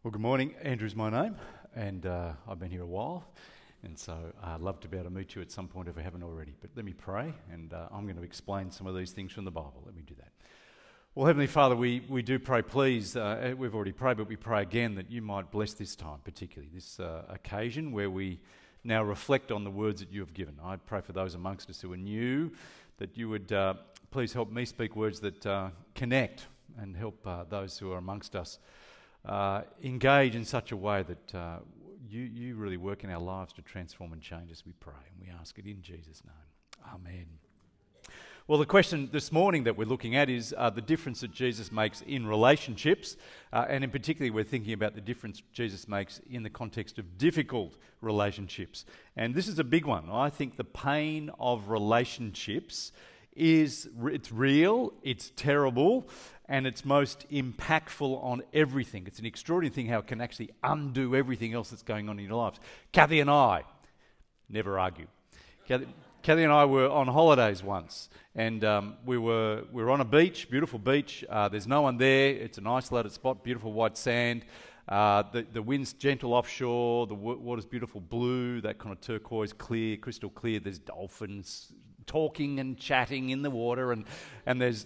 Well, good morning. Andrew's my name, and I've been here a while, and so I'd love to be able to meet you at some point if I haven't already. But let me pray, and I'm going to explain some of these things from the Bible. Let me do that. Well, Heavenly Father, we do pray, please, we've already prayed, but we pray again that you might bless this time, particularly this occasion where we now reflect on the words that you have given. I pray for those amongst us who are new, that you would please help me speak words that connect and help those who are amongst us engage in such a way that you really work in our lives to transform and change us, we pray. And we ask it in Jesus' name. Amen. Well, the question this morning that we're looking at is the difference that Jesus makes in relationships, and in particular we're thinking about the difference Jesus makes in the context of difficult relationships. And this is a big one. I think the pain of relationships it's real, it's terrible, and it's most impactful on everything. It's an extraordinary thing how it can actually undo everything else that's going on in your lives. Kathy and I never argue. Kathy and I were on holidays once, and we were on a beach, beautiful beach. There's no one there. It's an isolated spot, beautiful white sand. The wind's gentle offshore. The water's beautiful blue, that kind of turquoise, clear, crystal clear. There's dolphins talking and chatting in the water, and there's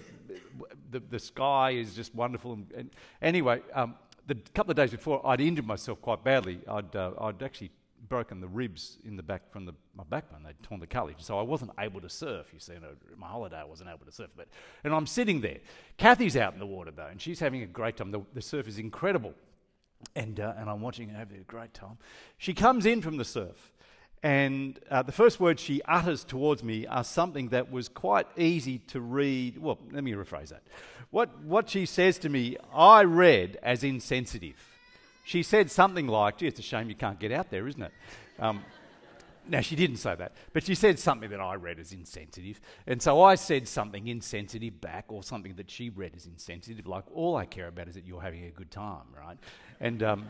the sky is just wonderful. And anyway, the couple of days before, I'd injured myself quite badly. I'd actually broken the ribs in the back from my backbone. They'd torn the cartilage, so I wasn't able to surf. You see, my holiday I wasn't able to surf. And I'm sitting there. Kathy's out in the water though, and she's having a great time. The surf is incredible, and I'm watching her having a great time. She comes in from the surf. And the first words she utters towards me are something that was quite easy to read. Well, let me rephrase that. What she says to me, I read as insensitive. She said something like, gee, it's a shame you can't get out there, isn't it? Now, she didn't say that, but she said something that I read as insensitive. And so I said something insensitive back, or something that she read as insensitive, like all I care about is that you're having a good time, right? And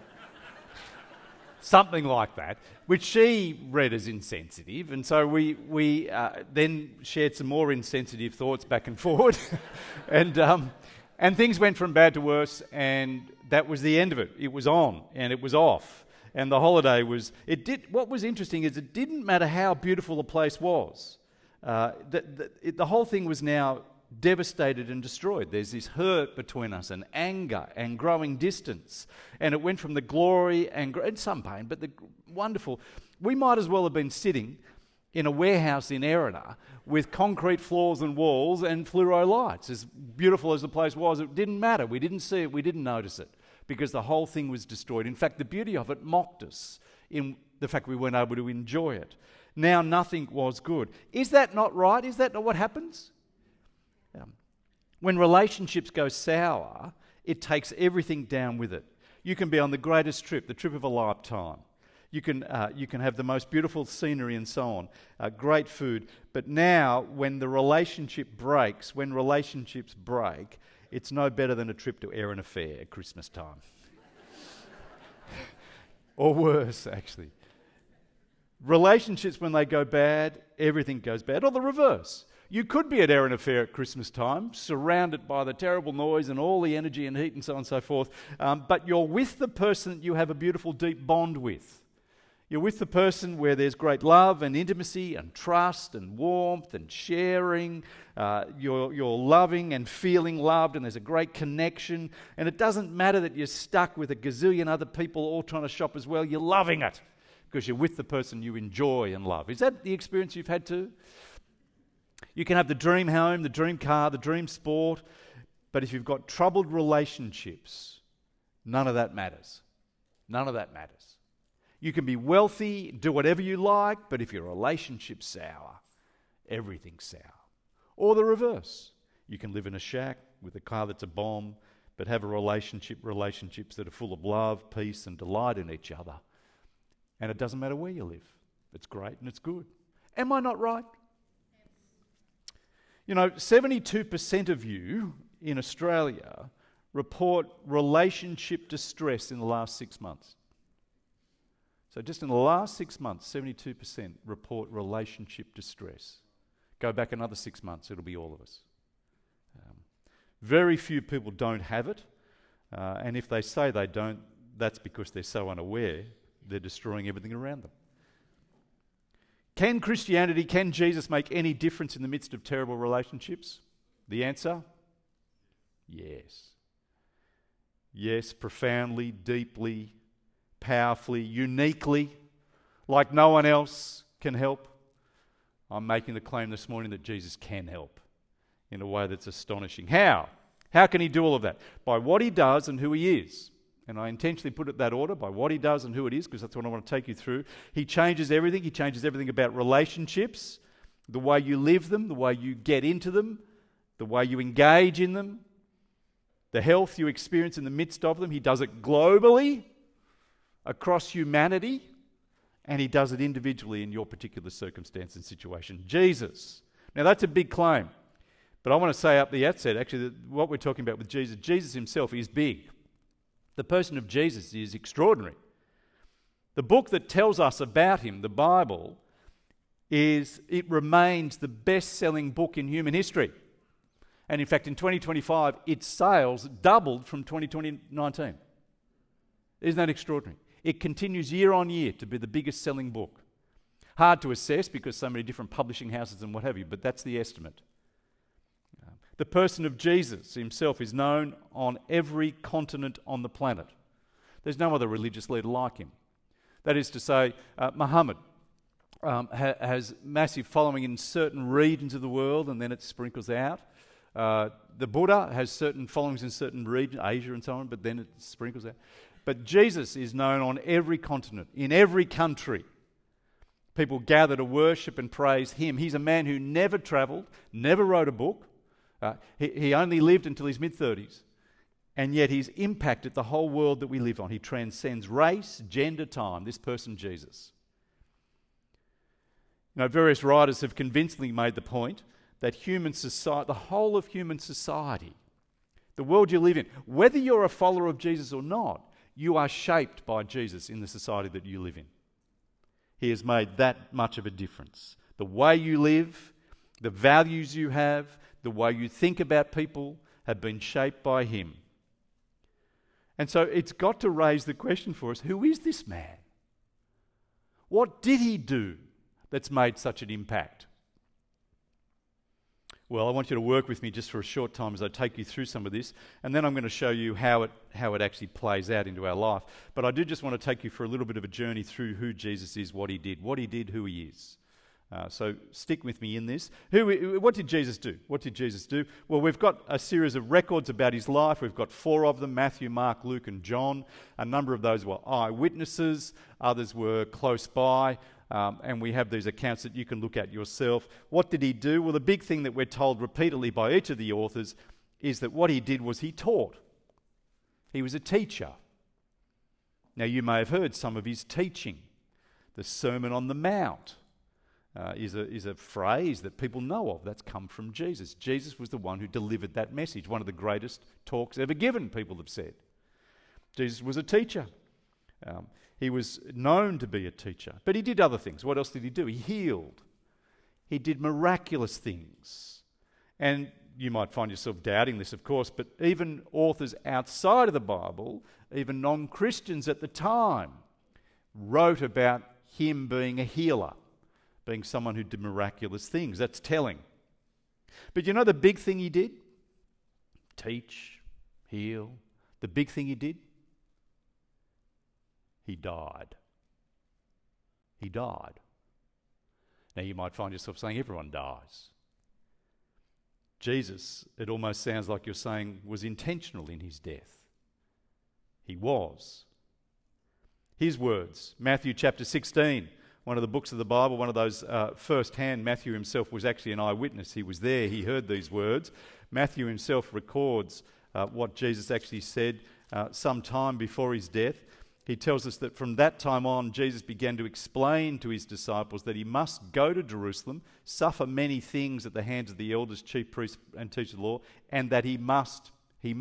something like that, which she read as insensitive, and so we then shared some more insensitive thoughts back and forward, and things went from bad to worse, and that was the end of it. It was on, and it was off, and the holiday was. What was interesting is it didn't matter how beautiful the place was. The whole thing was now devastated and destroyed. There's this hurt between us and anger and growing distance, and it went from the glory and some pain, but the wonderful. We might as well have been sitting in a warehouse in Erina with concrete floors and walls and fluoro lights. As beautiful as the place was, it didn't matter. We didn't see it, we didn't notice it, because the whole thing was destroyed. In fact, the beauty of it mocked us in the fact we weren't able to enjoy it. Now nothing was good. Is that not right? Is that not what happens? When relationships go sour, it takes everything down with it. You can be on the greatest trip, the trip of a lifetime. You can have the most beautiful scenery and so on, great food. But now, when relationships break, it's no better than a trip to Erina Fair at Christmas time. Or worse, actually. Relationships, when they go bad, everything goes bad. Or the reverse. You could be at Erina Fair at Christmas time, surrounded by the terrible noise and all the energy and heat and so on and so forth, but you're with the person that you have a beautiful, deep bond with. You're with the person where there's great love and intimacy and trust and warmth and sharing. You're loving and feeling loved, and there's a great connection. And it doesn't matter that you're stuck with a gazillion other people all trying to shop as well. You're loving it because you're with the person you enjoy and love. Is that the experience you've had too? You can have the dream home, the dream car, the dream sport, but if you've got troubled relationships, none of that matters. None of that matters. You can be wealthy, do whatever you like, but if your relationship's sour, everything's sour. Or the reverse. You can live in a shack with a car that's a bomb, but have relationships that are full of love, peace, and delight in each other. And it doesn't matter where you live. It's great and it's good. Am I not right? You know, 72% of you in Australia report relationship distress in the last 6 months. So just in the last 6 months, 72% report relationship distress. Go back another 6 months, it'll be all of us. Very few people don't have it, and if they say they don't, that's because they're so unaware, they're destroying everything around them. Can Christianity, can Jesus make any difference in the midst of terrible relationships? The answer? Yes. Yes, profoundly, deeply, powerfully, uniquely, like no one else can help. I'm making the claim this morning that Jesus can help in a way that's astonishing. How? How can he do all of that? By what he does and who he is. And I intentionally put it that order, by what he does and who it is, because that's what I want to take you through. He changes everything. He changes everything about relationships, the way you live them, the way you get into them, the way you engage in them, the health you experience in the midst of them. He does it globally, across humanity, and he does it individually in your particular circumstance and situation. Jesus. Now that's a big claim, but I want to say up the outset, actually, that what we're talking about with Jesus, Jesus himself is big. The person of Jesus is extraordinary. The book that tells us about him, the Bible, it remains the best-selling book in human history. And in fact, in 2025, its sales doubled from 2019. Isn't that extraordinary? It continues year on year to be the biggest-selling book. Hard to assess because so many different publishing houses and what have you, but that's the estimate. The person of Jesus himself is known on every continent on the planet. There's no other religious leader like him. That is to say, Muhammad has massive following in certain regions of the world, and then it sprinkles out. The Buddha has certain followings in certain regions, Asia and so on, but then it sprinkles out. But Jesus is known on every continent, in every country. People gather to worship and praise him. He's a man who never travelled, never wrote a book. He only lived until his mid-30s, and yet he's impacted the whole world that we live on. He transcends race, gender, time, this person, Jesus. Various writers have convincingly made the point that human society, the whole of human society, the world you live in, whether you're a follower of Jesus or not, you are shaped by Jesus in the society that you live in. He has made that much of a difference. The way you live, the values you have, the way you think about people have been shaped by him. And so it's got to raise the question for us, who is this man? What did he do that's made such an impact? Well, I want you to work with me just for a short time as I take you through some of this, and then I'm going to show you how it actually plays out into our life. But I do just want to take you for a little bit of a journey through who Jesus is, what he did, who he is. So stick with me in this. What did Jesus do? What did Jesus do? Well, we've got a series of records about his life. We've got 4 of them, Matthew, Mark, Luke and John. A number of those were eyewitnesses. Others were close by. And we have these accounts that you can look at yourself. What did he do? Well, the big thing that we're told repeatedly by each of the authors is that what he did was he taught. He was a teacher. Now, you may have heard some of his teaching. The Sermon on the Mount is a phrase that people know of. That's come from Jesus. Jesus was the one who delivered that message. One of the greatest talks ever given, people have said. Jesus was a teacher. He was known to be a teacher. But he did other things. What else did he do? He healed. He did miraculous things. And you might find yourself doubting this, of course, but even authors outside of the Bible, even non-Christians at the time, wrote about him being a healer, being someone who did miraculous things. That's telling. But you know the big thing he did? Teach, heal. The big thing he did? He died. He died. Now you might find yourself saying everyone dies. Jesus, it almost sounds like you're saying, was intentional in his death. He was. His words, Matthew chapter 16, one of the books of the Bible, one of those first-hand. Matthew himself was actually an eyewitness. He was there. He heard these words. Matthew himself records what Jesus actually said some time before his death. He tells us that from that time on, Jesus began to explain to his disciples that he must go to Jerusalem, suffer many things at the hands of the elders, chief priests, and teachers of the law, and that he must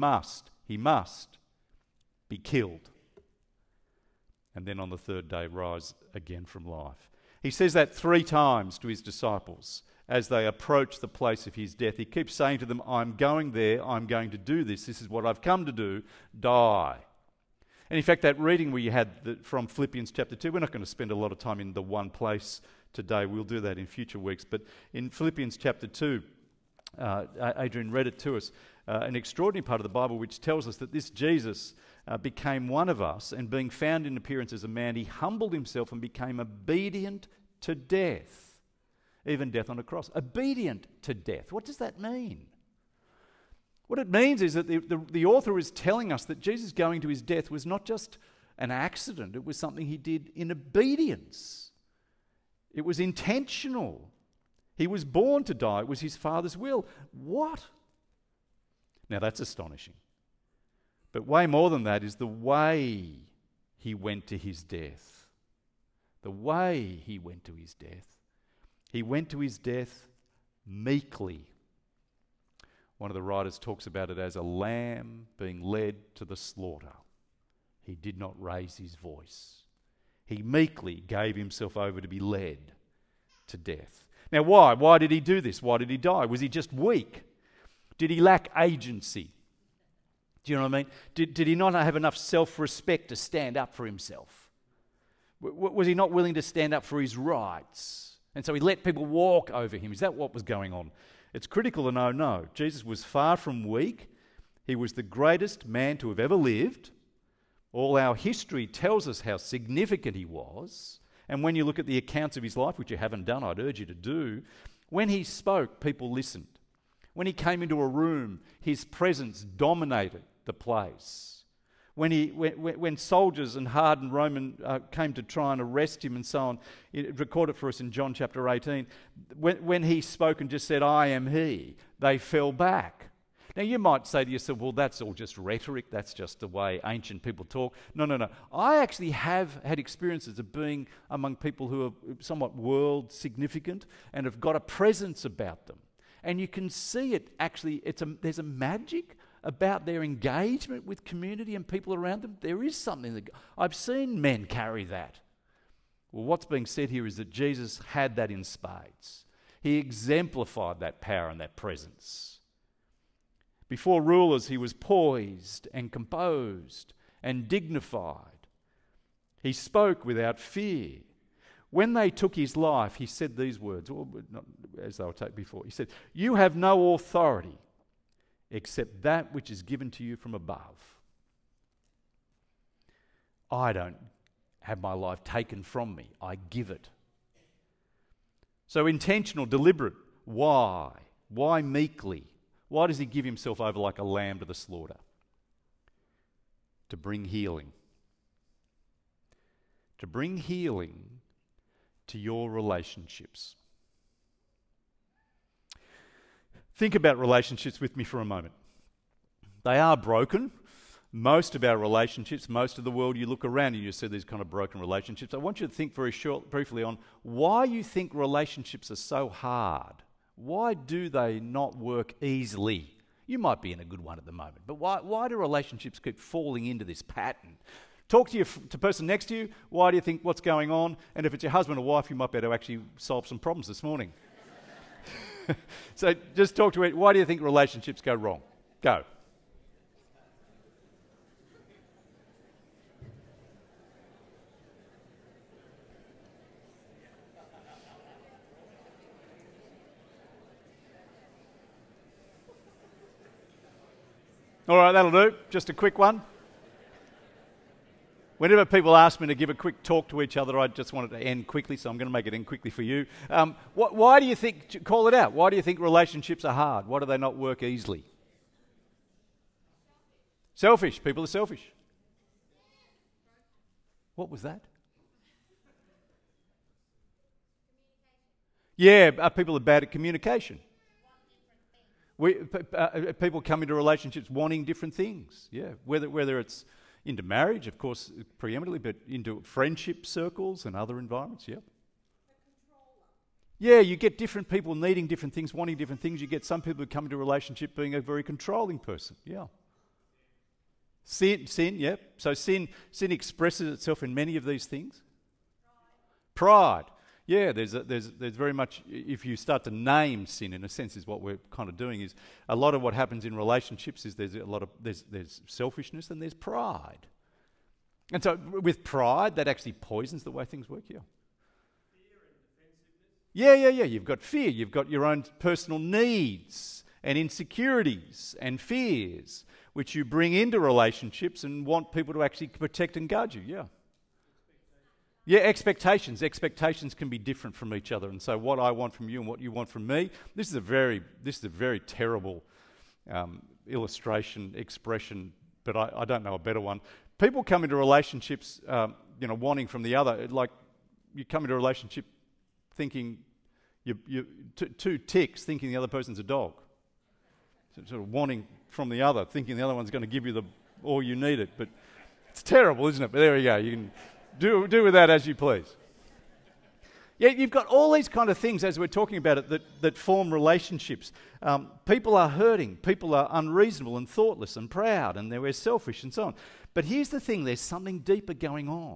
be killed. And then on the third day, rise again from life. He says that 3 times to his disciples as they approach the place of his death. He keeps saying to them, I'm going there, I'm going to do this. This is what I've come to do, die. And in fact, that reading we had from Philippians chapter 2, we're not going to spend a lot of time in the one place today. We'll do that in future weeks. But in Philippians chapter 2, Adrian read it to us, an extraordinary part of the Bible which tells us that this Jesus became one of us, and being found in appearance as a man, he humbled himself and became obedient to death, even death on a cross. Obedient to death. What does that mean? What it means is that the author is telling us that Jesus going to his death was not just an accident, it was something he did in obedience. It was intentional. He was born to die. It was his Father's will. What? Now that's astonishing. But way more than that is the way he went to his death. The way he went to his death. He went to his death meekly. One of the writers talks about it as a lamb being led to the slaughter. He did not raise his voice. He meekly gave himself over to be led to death. Now why? Why did he do this? Why did he die? Was he just weak? Did he lack agency? Do you know what I mean? Did he not have enough self-respect to stand up for himself? Was he not willing to stand up for his rights? And so he let people walk over him. Is that what was going on? It's critical to know, no. Jesus was far from weak. He was the greatest man to have ever lived. All our history tells us how significant he was. And when you look at the accounts of his life, which you haven't done, I'd urge you to do, when he spoke, people listened. When he came into a room, his presence dominated the place. When soldiers and hardened Roman came to try and arrest him and so on, it recorded for us in John chapter 18, when he spoke and just said, "I am he," they fell back. Now you might say to yourself, well, that's all just rhetoric, that's just the way ancient people talk. No. I actually have had experiences of being among people who are somewhat world significant and have got a presence about them. And you can see it actually, there's a magic about their engagement with community and people around them. There is something that I've seen men carry that. Well, what's being said here is that Jesus had that in spades. He exemplified that power and that presence. Before rulers, he was poised and composed and dignified. He spoke without fear. When they took his life, he said these words, or not as they were taken before. He said, "You have no authority except that which is given to you from above." I don't have my life taken from me. I give it. So intentional, deliberate. Why? Why meekly? Why does he give himself over like a lamb to the slaughter? To bring healing. To bring healing to your relationships. Think about relationships with me for a moment. They are broken. Most of our relationships, most of the world, you look around and you see these kind of broken relationships. I want you to think briefly on why you think relationships are so hard. Why do they not work easily? You might be in a good one at the moment, but why do relationships keep falling into this pattern? Talk to the person next to you. Why do you think what's going on? And if it's your husband or wife, you might be able to actually solve some problems this morning. So just talk to it. Why do you think relationships go wrong? Go. All right, that'll do. Just a quick one. Whenever people ask me to give a quick talk to each other, I just want it to end quickly, so I'm going to make it end quickly for you. Why do you think, call it out, why do you think relationships are hard? Why do they not work easily? Selfish. People are selfish. What was that? Yeah, people are bad at communication. People come into relationships wanting different things. Yeah, whether it's into marriage, of course, preeminently, but into friendship circles and other environments, yeah. Yeah, you get different people needing different things, wanting different things. You get some people who come into a relationship being a very controlling person, yeah. Sin, yeah. So sin expresses itself in many of these things. Pride. Yeah, there's very much, if you start to name sin, in a sense, is what we're kind of doing, is a lot of what happens in relationships is there's selfishness and there's pride. And so with pride, that actually poisons the way things work here. Yeah. You've got fear. You've got your own personal needs and insecurities and fears, which you bring into relationships and want people to actually protect and guard you. Yeah. Yeah, expectations. Expectations can be different from each other. And so what I want from you and what you want from me, this is a very terrible illustration, expression, but I don't know a better one. People come into relationships, wanting from the other. Like you come into a relationship thinking two ticks, thinking the other person's a dog. Sort of wanting from the other, thinking the other one's going to give you all you needed. But it's terrible, isn't it? But there you go. You can do with that as you please. Yeah, you've got all these kind of things as we're talking about it that form relationships. People are hurting. People are unreasonable and thoughtless and proud, and they're selfish and so on. But here's the thing: there's something deeper going on.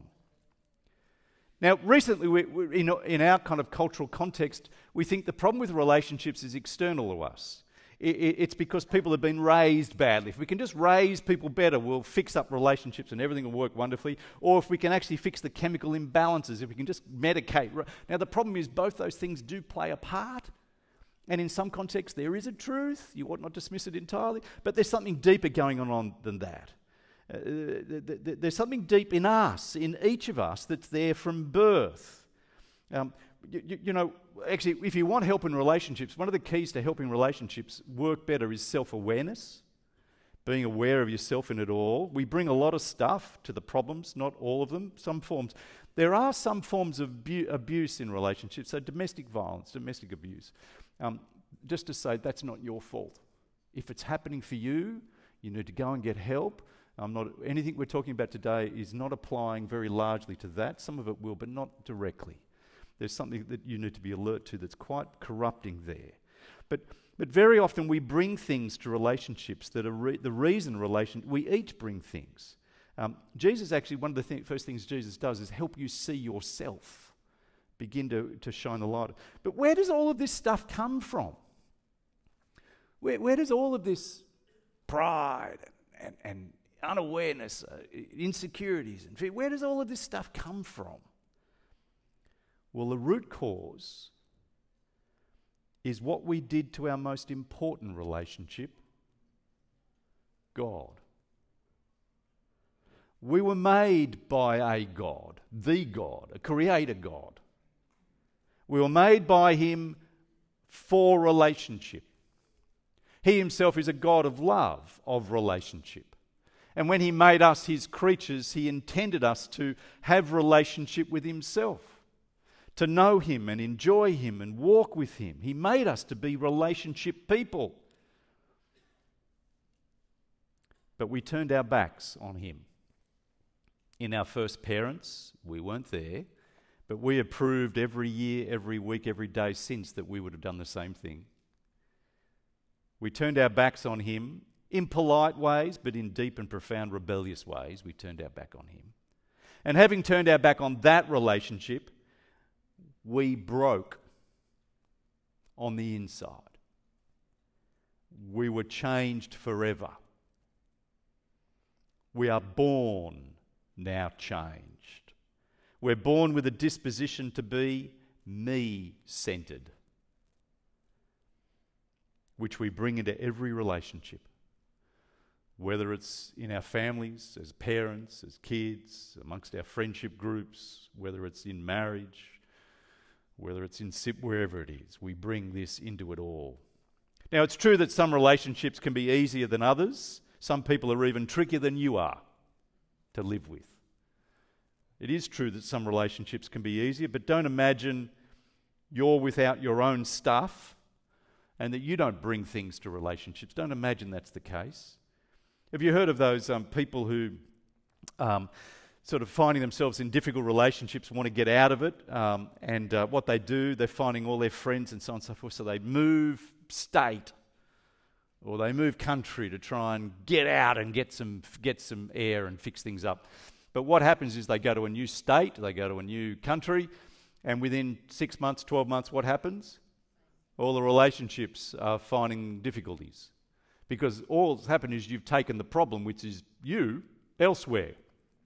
Now, recently, in our kind of cultural context, we think the problem with relationships is external to us. It's because people have been raised badly. If we can just raise people better, we'll fix up relationships and everything will work wonderfully. Or if we can actually fix the chemical imbalances, if we can just medicate. Now, the problem is both those things do play a part. And in some contexts, there is a truth. You ought not dismiss it entirely. But there's something deeper going on than that. There's something deep in us, in each of us, that's there from birth. Actually, if you want help in relationships, one of the keys to helping relationships work better is self-awareness, being aware of yourself in it all. We bring a lot of stuff to the problems, not all of them, some forms. There are some forms of abuse in relationships, so domestic violence, domestic abuse. Just to say, that's not your fault. If it's happening for you, you need to go and get help. Anything we're talking about today is not applying very largely to that. Some of it will, but not directly. There's something that you need to be alert to that's quite corrupting there. But very often we bring things to relationships that are the reason we each bring things. Jesus actually, one of the first things Jesus does is help you see yourself, begin to shine the light. But where does all of this stuff come from? Where does all of this pride and unawareness, insecurities, and fear, where does all of this stuff come from? Well, the root cause is what we did to our most important relationship, God. We were made by a God, the God, a creator God. We were made by him for relationship. He himself is a God of love, of relationship. And when he made us his creatures, he intended us to have relationship with himself, to know him and enjoy him and walk with him. He made us to be relationship people. But we turned our backs on him. In our first parents, we weren't there, but we have proved every year, every week, every day since that we would have done the same thing. We turned our backs on him in polite ways, but in deep and profound rebellious ways. We turned our back on him. And having turned our back on that relationship, we broke on the inside. We were changed forever. We are born now changed. We're born with a disposition to be me-centered, which we bring into every relationship, whether it's in our families, as parents, as kids, amongst our friendship groups, whether it's in marriage, whether it's in wherever it is. We bring this into it all. Now, it's true that some relationships can be easier than others. Some people are even trickier than you are to live with. It is true that some relationships can be easier, but don't imagine you're without your own stuff and that you don't bring things to relationships. Don't imagine that's the case. Have you heard of those people who sort of finding themselves in difficult relationships, want to get out of it, and what they do, they're finding all their friends and so on and so forth, so they move state or they move country to try and get out and get some air and fix things up. But what happens is they go to a new state, they go to a new country, and within 6 months, 12 months, what happens? All the relationships are finding difficulties. Because all that's happened is you've taken the problem, which is you, elsewhere.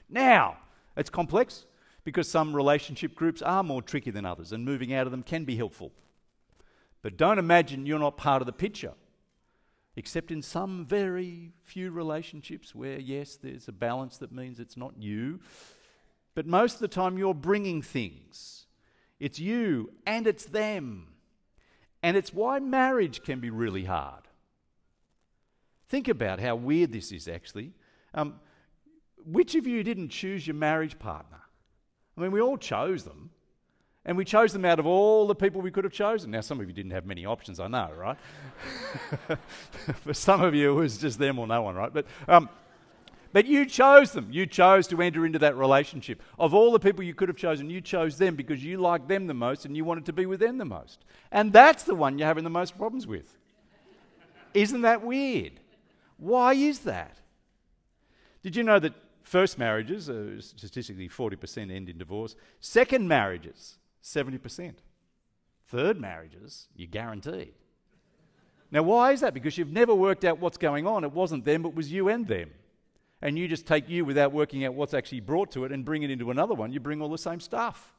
Now, it's complex because some relationship groups are more tricky than others and moving out of them can be helpful. But don't imagine you're not part of the picture, except in some very few relationships where, yes, there's a balance that means it's not you. But most of the time you're bringing things. It's you and it's them. And it's why marriage can be really hard. Think about how weird this is actually. Which of you didn't choose your marriage partner? I mean, we all chose them. And we chose them out of all the people we could have chosen. Now, some of you didn't have many options, I know, right? For some of you, it was just them or no one, right? But you chose them. You chose to enter into that relationship. Of all the people you could have chosen, you chose them because you liked them the most and you wanted to be with them the most. And that's the one you're having the most problems with. Isn't that weird? Why is that? Did you know that first marriages, statistically 40% end in divorce. Second marriages, 70%. Third marriages, you're guaranteed. Now, why is that? Because you've never worked out what's going on. It wasn't them, it was you and them. And you just take you without working out what's actually brought to it and bring it into another one. You bring all the same stuff.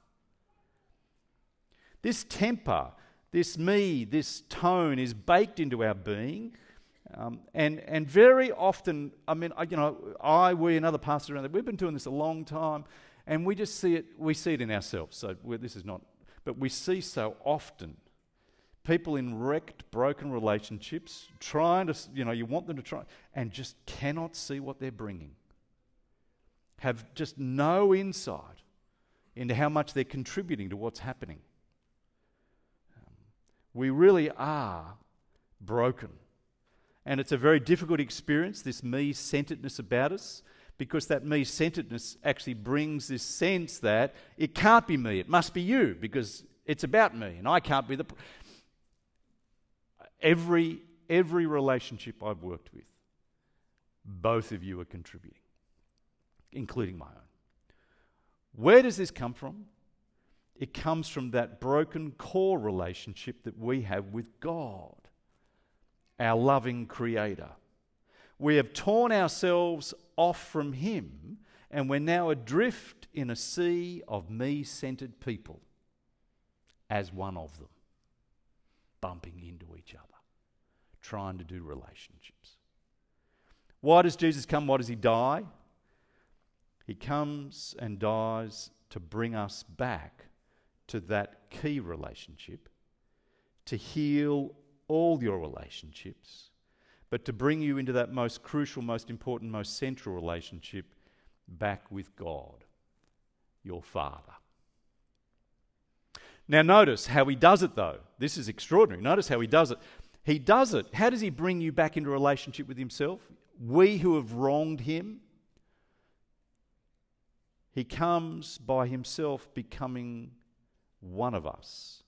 This temper, this me, this tone is baked into our being. And very often, I mean, we and other pastors around there, we've been doing this a long time, and we just see it in ourselves. So this is not, but we see so often people in wrecked, broken relationships trying to, you want them to try, and just cannot see what they're bringing. Have just no insight into how much they're contributing to what's happening. We really are broken. And it's a very difficult experience, this me-centeredness about us, because that me-centeredness actually brings this sense that it can't be me, it must be you, because it's about me, and I can't be the... Every relationship I've worked with, both of you are contributing, including my own. Where does this come from? It comes from that broken core relationship that we have with God, our loving Creator. We have torn ourselves off from Him, and we're now adrift in a sea of me-centered people as one of them, bumping into each other, trying to do relationships. Why does Jesus come? Why does He die? He comes and dies to bring us back to that key relationship, to heal all your relationships, but to bring you into that most crucial, most important, most central relationship back with God, your Father. Now notice how He does it though. This is extraordinary. Notice how He does it. He does it. How does He bring you back into a relationship with Himself? We who have wronged Him, He comes by Himself becoming one of us,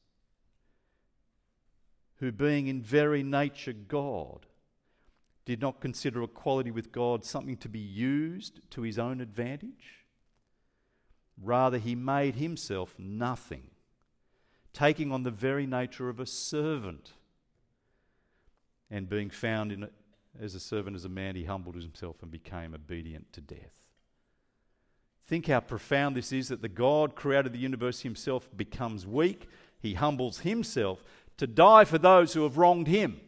who being in very nature God, did not consider equality with God something to be used to His own advantage. Rather, He made Himself nothing, taking on the very nature of a servant, and being found as a servant, as a man, He humbled Himself and became obedient to death. Think how profound this is, that the God created the universe Himself becomes weak. He humbles Himself to die for those who have wronged Him.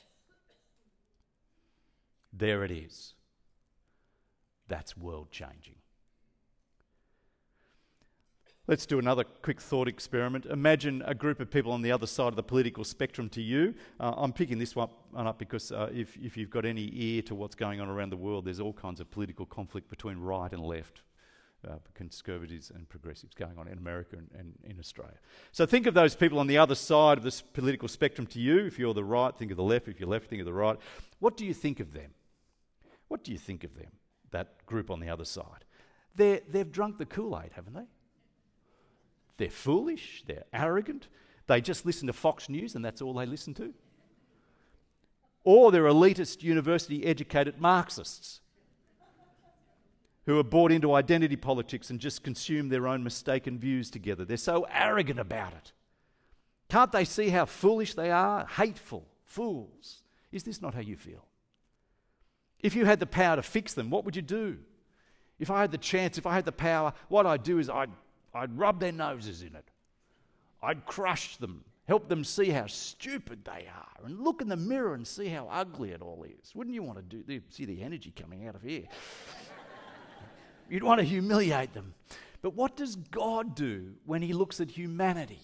There it is. That's world-changing. Let's do another quick thought experiment. Imagine a group of people on the other side of the political spectrum to you. I'm picking this one up because if you've got any ear to what's going on around the world, there's all kinds of political conflict between right and left. Conservatives and progressives going on in America and in Australia. So think of those people on the other side of this political spectrum to you. If you're the right, think of the left. If you're left, think of the right. What do you think of them? What do you think of them, that group on the other side? They've drunk the Kool-Aid, haven't they? They're foolish, they're arrogant, they just listen to Fox News and that's all they listen to. Or they're elitist, university-educated Marxists who are bought into identity politics and just consume their own mistaken views together. They're so arrogant about it. Can't they see how foolish they are? Hateful fools. Is this not how you feel? If you had the power to fix them, what would you do? If I had the chance, if I had the power, what I'd do is I'd rub their noses in it. I'd crush them, help them see how stupid they are, and look in the mirror and see how ugly it all is. Wouldn't you want to see the energy coming out of here? You'd want to humiliate them. But what does God do when he looks at humanity?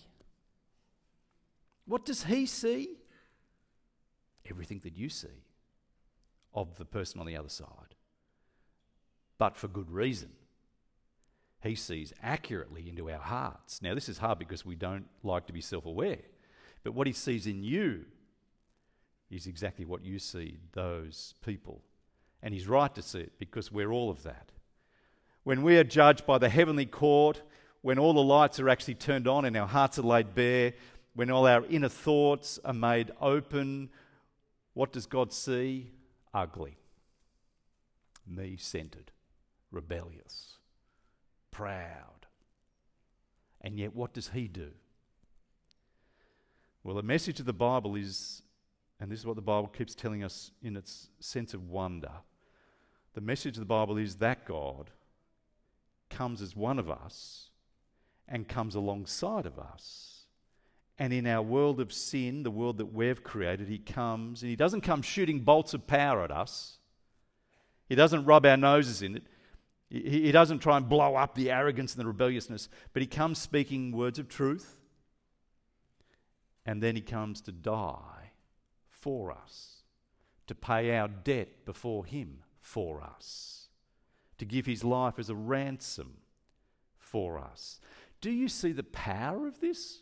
What does he see? Everything that you see of the person on the other side. But for good reason. He sees accurately into our hearts. Now, this is hard because we don't like to be self-aware. But what he sees in you is exactly what you see, those people. And he's right to see it because we're all of that. When we are judged by the heavenly court, when all the lights are actually turned on and our hearts are laid bare, when all our inner thoughts are made open, what does God see? Ugly. Me-centered. Rebellious. Proud. And yet what does he do? Well, the message of the Bible is, and this is what the Bible keeps telling us in its sense of wonder, the message of the Bible is that God comes as one of us and comes alongside of us. And in our world of sin, the world that we've created, he comes, and he doesn't come shooting bolts of power at us. He doesn't rub our noses in it. He doesn't try and blow up the arrogance and the rebelliousness, but he comes speaking words of truth, and then he comes to die for us, to pay our debt before him for us, to give his life as a ransom for us. Do you see the power of this?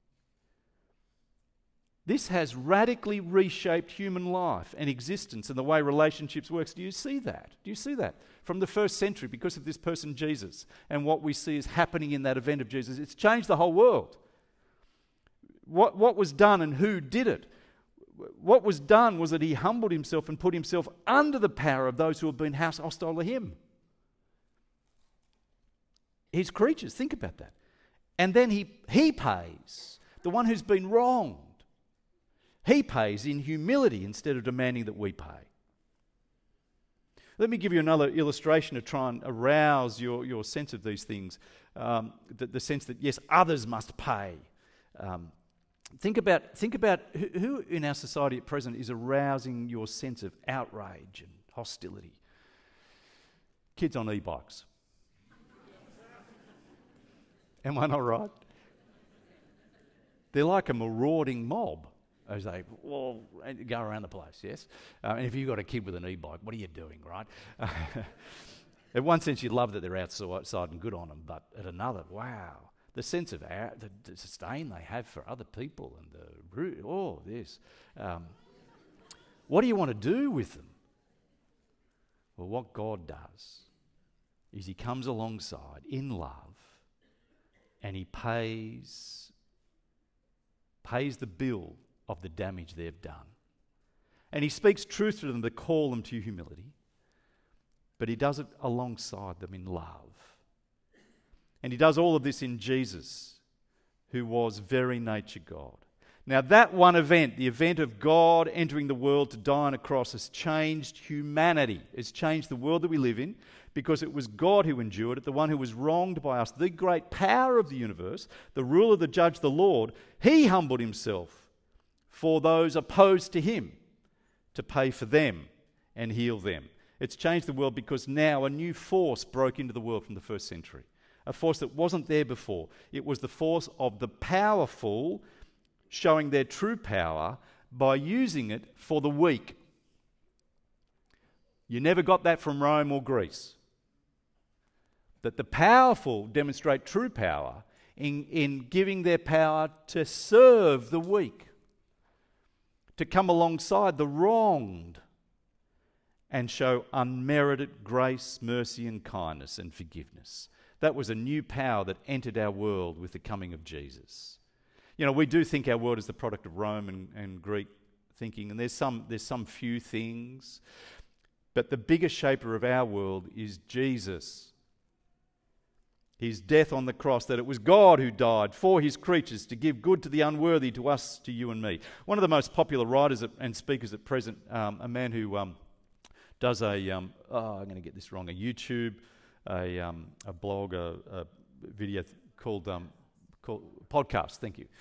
This has radically reshaped human life and existence and the way relationships work. Do you see that? Do you see that? From the first century, because of this person Jesus, and what we see is happening in that event of Jesus, it's changed the whole world. What was done and who did it? What was done was that he humbled himself and put himself under the power of those who have been hostile to him. His creatures, think about that. And then he pays, the one who's been wronged. He pays in humility instead of demanding that we pay. Let me give you another illustration to try and arouse your sense of these things. The sense that, yes, others must pay. Think about who in our society at present is arousing your sense of outrage and hostility. Kids on e-bikes. Am I not right? They're like a marauding mob as they go around the place, yes? And if you've got a kid with an e-bike, what are you doing, right? In one sense, you love that they're outside and good on them, but at another, wow, the sense of the disdain they have for other people and this. What do you want to do with them? Well, what God does is he comes alongside in love and he pays the bill of the damage they've done. And he speaks truth to them to call them to humility, but he does it alongside them in love. And he does all of this in Jesus, who was very nature God. Now that one event, the event of God entering the world to die on a cross, has changed humanity. It's changed the world that we live in, because it was God who endured it, the one who was wronged by us, the great power of the universe, the ruler, the judge, the Lord. He humbled himself for those opposed to him, to pay for them and heal them. It's changed the world because now a new force broke into the world from the first century, a force that wasn't there before. It was the force of the powerful showing their true power by using it for the weak. You never got that from Rome or Greece. That the powerful demonstrate true power in giving their power to serve the weak, to come alongside the wronged and show unmerited grace, mercy and kindness and forgiveness. That was a new power that entered our world with the coming of Jesus. You know, we do think our world is the product of Rome and Greek thinking, and there's some few things, but the biggest shaper of our world is Jesus. His death on the cross, that it was God who died for his creatures to give good to the unworthy, to us, to you and me. One of the most popular writers and speakers at present, a man who does I'm going to get this wrong, a YouTube a blog, a video called podcast. Thank you.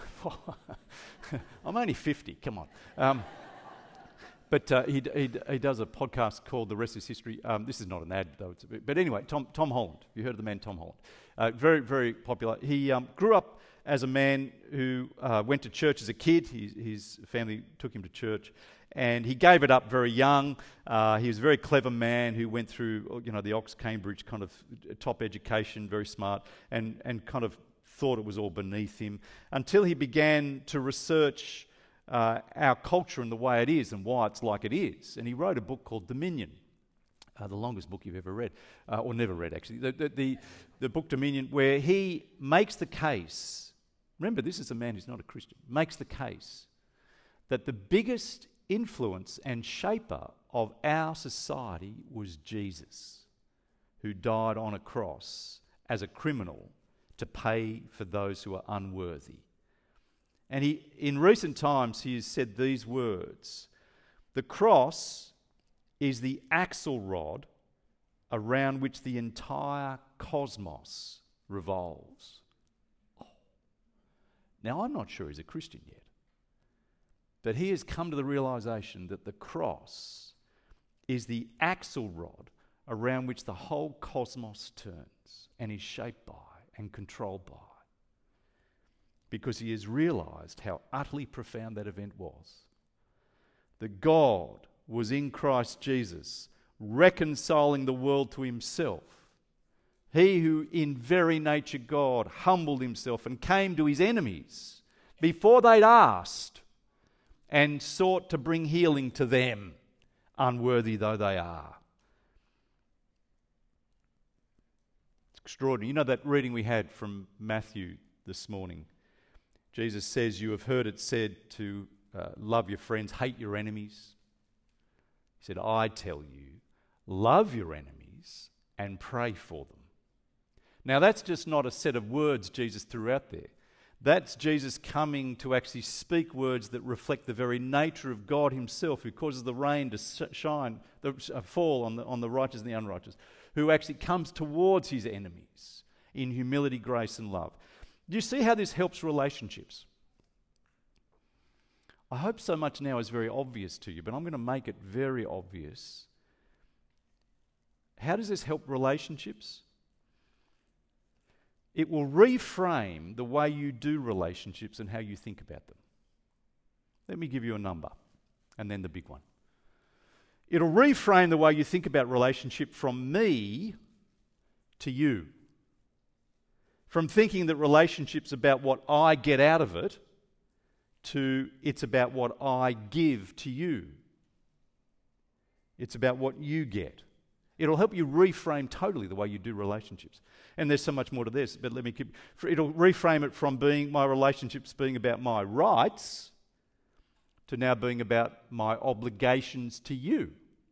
I'm only 50. Come on. But he does a podcast called The Rest Is History. This is not an ad, though. But anyway, Tom Holland. You heard of the man Tom Holland? Very, very popular. He grew up as a man who went to church as a kid. His family took him to church. And he gave it up very young. He was a very clever man who went through, the Ox-Cambridge kind of top education, very smart, and kind of thought it was all beneath him until he began to research our culture and the way it is and why it's like it is. And he wrote a book called Dominion, the longest book you've ever read, or never read actually, the book Dominion, where he makes the case, remember this is a man who's not a Christian, makes the case that the biggest influence and shaper of our society was Jesus, who died on a cross as a criminal to pay for those who are unworthy. And in recent times, he has said these words: the cross is the axle rod around which the entire cosmos revolves. Oh. Now, I'm not sure he's a Christian yet, but he has come to the realization that the cross is the axle rod around which the whole cosmos turns and is shaped by and controlled by, because he has realized how utterly profound that event was. That God was in Christ Jesus, reconciling the world to himself. He who in very nature God humbled himself and came to his enemies before they'd asked, and sought to bring healing to them, unworthy though they are. It's extraordinary. You know that reading we had from Matthew this morning? Jesus says, you have heard it said to love your friends, hate your enemies. He said, I tell you, love your enemies and pray for them. Now that's just not a set of words Jesus threw out there. That's Jesus coming to actually speak words that reflect the very nature of God himself, who causes the rain to fall on the righteous and the unrighteous, who actually comes towards his enemies in humility, grace and love. Do you see how this helps relationships? I hope so much now is very obvious to you, but I'm going to make it very obvious. How does this help relationships? It will reframe the way you do relationships and how you think about them. Let me give you a number, and then the big one. It'll reframe the way you think about relationship from me to you. From thinking that relationship's about what I get out of it to it's about what I give to you. It's about what you get. It'll help you reframe totally the way you do relationships. And there's so much more to this, but it'll reframe it from my relationships being about my rights to now being about my obligations to you.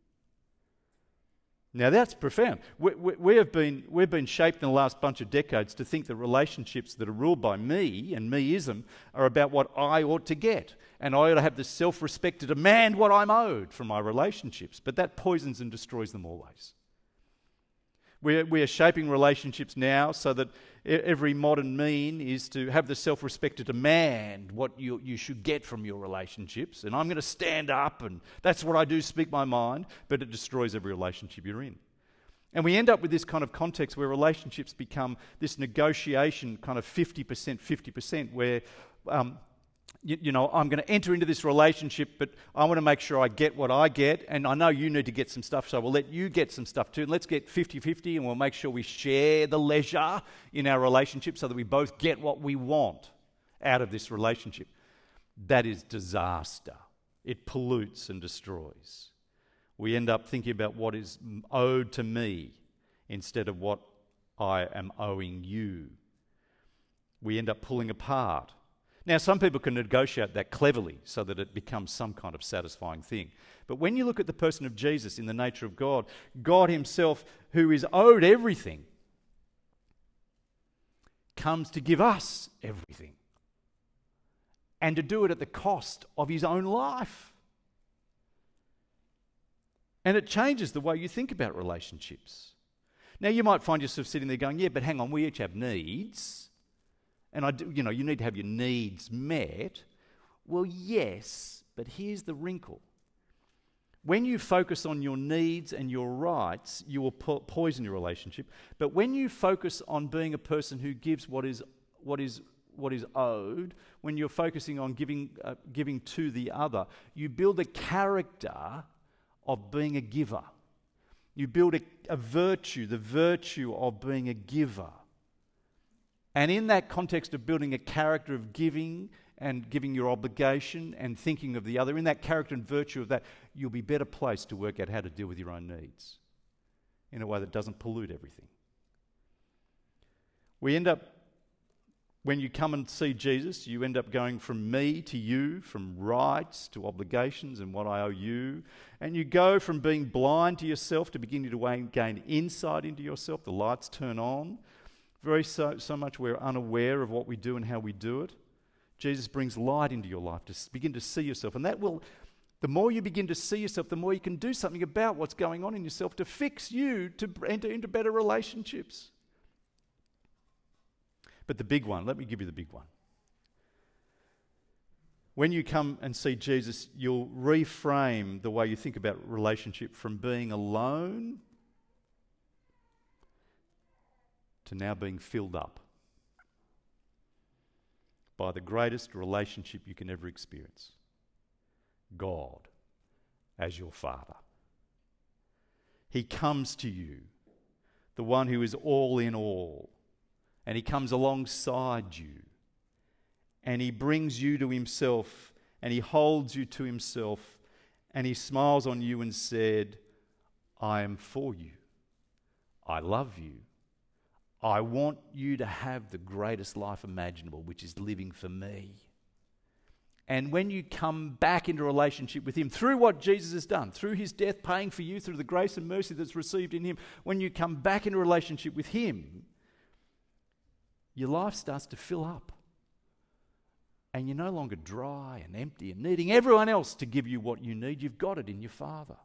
Now that's profound. We've been shaped in the last bunch of decades to think that relationships that are ruled by me and meism are about what I ought to get. And I ought to have the self-respect to demand what I'm owed from my relationships. But that poisons and destroys them always. We are shaping relationships now so that every modern mean is to have the self-respect to demand what you should get from your relationships. And I'm going to stand up and that's what I do, speak my mind, but it destroys every relationship you're in. And we end up with this kind of context where relationships become this negotiation kind of 50%, where I'm going to enter into this relationship, but I want to make sure I get what I get, and I know you need to get some stuff, so we'll let you get some stuff too. Let's get 50-50, and we'll make sure we share the leisure in our relationship so that we both get what we want out of this relationship. That is disaster. It pollutes and destroys. We end up thinking about what is owed to me instead of what I am owing you. We end up pulling apart. Now, some people can negotiate that cleverly so that it becomes some kind of satisfying thing. But when you look at the person of Jesus in the nature of God, God himself, who is owed everything, comes to give us everything and to do it at the cost of his own life. And it changes the way you think about relationships. Now, you might find yourself sitting there going, yeah, but hang on, we each have needs. And you need to have your needs met. Well, yes, but here's the wrinkle. When you focus on your needs and your rights, you will poison your relationship. But when you focus on being a person who gives what is owed, when you're focusing on giving to the other, you build a character of being a giver. You build a virtue, the virtue of being a giver. And in that context of building a character of giving and giving your obligation and thinking of the other, in that character and virtue of that, you'll be better placed to work out how to deal with your own needs in a way that doesn't pollute everything. When you come and see Jesus, you end up going from me to you, from rights to obligations and what I owe you. And you go from being blind to yourself to beginning to gain insight into yourself. The lights turn on. So much we're unaware of what we do and how we do it. Jesus brings light into your life to begin to see yourself. And the more you begin to see yourself, the more you can do something about what's going on in yourself to fix you to enter into better relationships. But the big one, let me give you the big one. When you come and see Jesus, you'll reframe the way you think about relationship from being alone to now being filled up by the greatest relationship you can ever experience. God as your Father. He comes to you, the one who is all in all. And he comes alongside you and he brings you to himself and he holds you to himself and he smiles on you and said, I am for you. I love you. I want you to have the greatest life imaginable, which is living for me. And when you come back into relationship with him through what Jesus has done, through his death paying for you, through the grace and mercy that's received in him, when you come back into relationship with him, your life starts to fill up. And you're no longer dry and empty and needing everyone else to give you what you need. You've got it in your Father.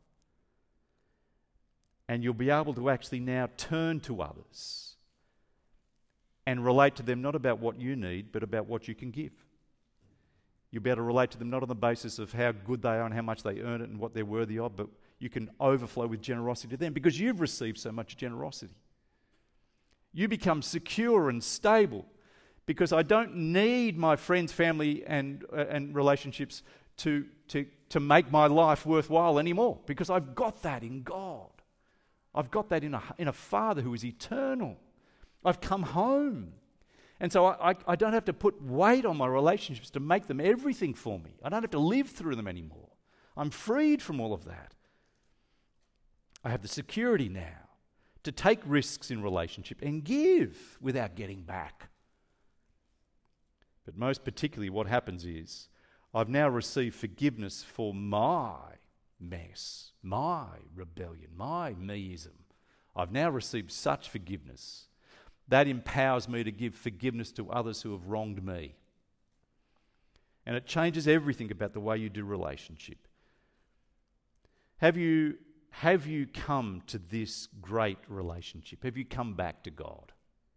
And you'll be able to actually now turn to others and relate to them not about what you need, but about what you can give. You'll be able to relate to them not on the basis of how good they are and how much they earn it and what they're worthy of, but you can overflow with generosity to them because you've received so much generosity. You become secure and stable because I don't need my friends, family and relationships to make my life worthwhile anymore because I've got that in God. I've got that in a Father who is eternal. I've come home. And so I don't have to put weight on my relationships to make them everything for me. I don't have to live through them anymore. I'm freed from all of that. I have the security now to take risks in relationship and give without getting back. But most particularly what happens is I've now received forgiveness for my mess, my rebellion, my meism. I've now received such forgiveness that empowers me to give forgiveness to others who have wronged me. And it changes everything about the way you do relationship. Have you come to this great relationship? Have you come back to God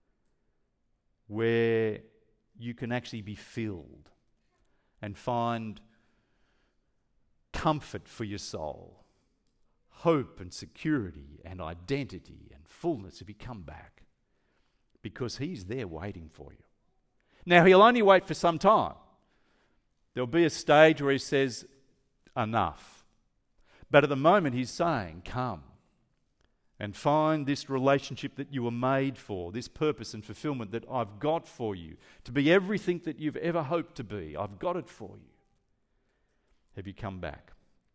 where you can actually be filled and find comfort for your soul, hope and security and identity and fullness if you come back? Because he's there waiting for you. Now, he'll only wait for some time. There'll be a stage where he says, enough. But at the moment, he's saying, come and find this relationship that you were made for, this purpose and fulfillment that I've got for you, to be everything that you've ever hoped to be. I've got it for you. Have you come back?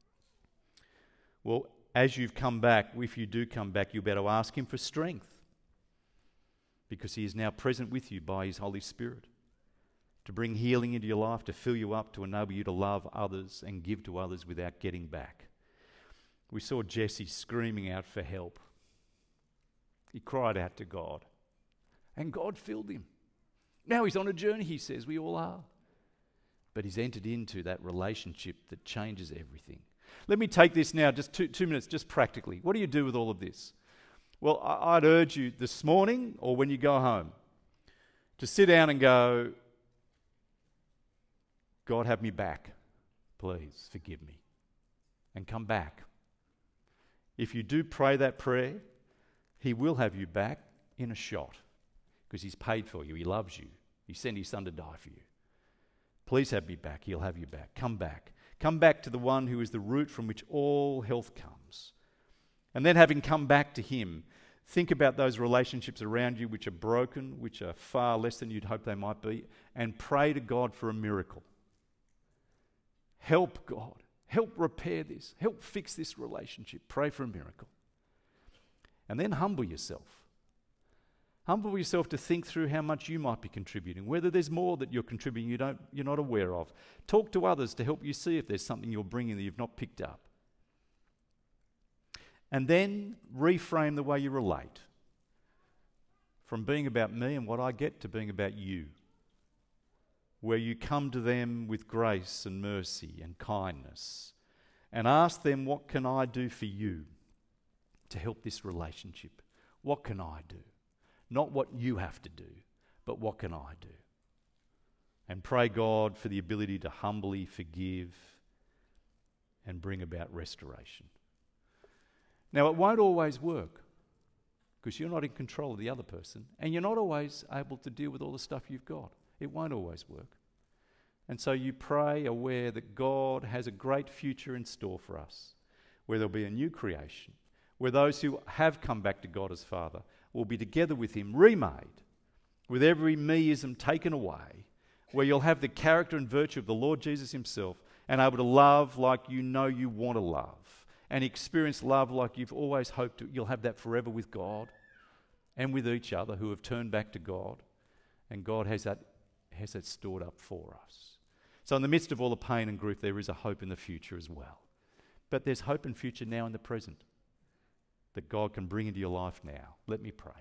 Well, as you've come back, if you do come back, you better ask him for strength, because he is now present with you by his Holy Spirit to bring healing into your life, to fill you up, to enable you to love others and give to others without getting back. We saw Jesse screaming out for help. He cried out to God, and God filled him. Now he's on a journey, he says, we all are. But he's entered into that relationship that changes everything. Let me take this now, just two minutes, just practically. What do you do with all of this? Well, I'd urge you this morning or when you go home to sit down and go, God, have me back. Please forgive me. And come back. If you do pray that prayer, he will have you back in a shot because he's paid for you. He loves you. He sent his son to die for you. Please have me back. He'll have you back. Come back. Come back to the one who is the root from which all health comes. And then having come back to him, think about those relationships around you which are broken, which are far less than you'd hope they might be, and pray to God for a miracle. Help God. Help repair this. Help fix this relationship. Pray for a miracle. And then humble yourself. Humble yourself to think through how much you might be contributing, whether there's more that you're contributing you're not aware of. Talk to others to help you see if there's something you're bringing that you've not picked up. And then reframe the way you relate from being about me and what I get to being about you, where you come to them with grace and mercy and kindness and ask them, what can I do for you to help this relationship? What can I do? Not what you have to do, but what can I do? And pray God for the ability to humbly forgive and bring about restoration. Now, it won't always work because you're not in control of the other person and you're not always able to deal with all the stuff you've got. It won't always work. And so you pray aware that God has a great future in store for us, where there'll be a new creation, where those who have come back to God as Father will be together with him, remade, with every me-ism taken away, where you'll have the character and virtue of the Lord Jesus himself and able to love like you know you want to love and experience love like you've always hoped to. You'll have that forever with God and with each other who have turned back to God, and God has that stored up for us. So in the midst of all the pain and grief, there is a hope in the future as well. But there's hope in future now in the present that God can bring into your life now. Let me pray.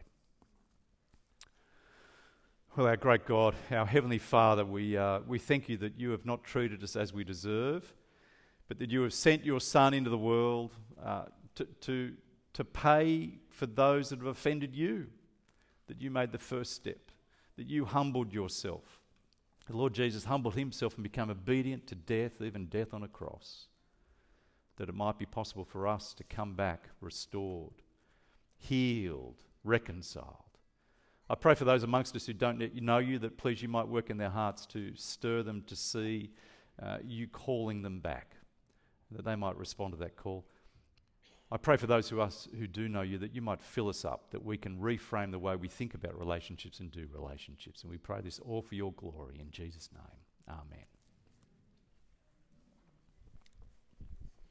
Well, our great God, our Heavenly Father, we thank you that you have not treated us as we deserve, but that you have sent your Son into the world to pay for those that have offended you, that you made the first step, that you humbled yourself. The Lord Jesus humbled himself and became obedient to death, even death on a cross, that it might be possible for us to come back restored, healed, reconciled. I pray for those amongst us who don't know you, that please you might work in their hearts to stir them to see you calling them back, that they might respond to that call. I pray for those who do know you, that you might fill us up, that we can reframe the way we think about relationships and do relationships. And we pray this all for your glory in Jesus' name. Amen.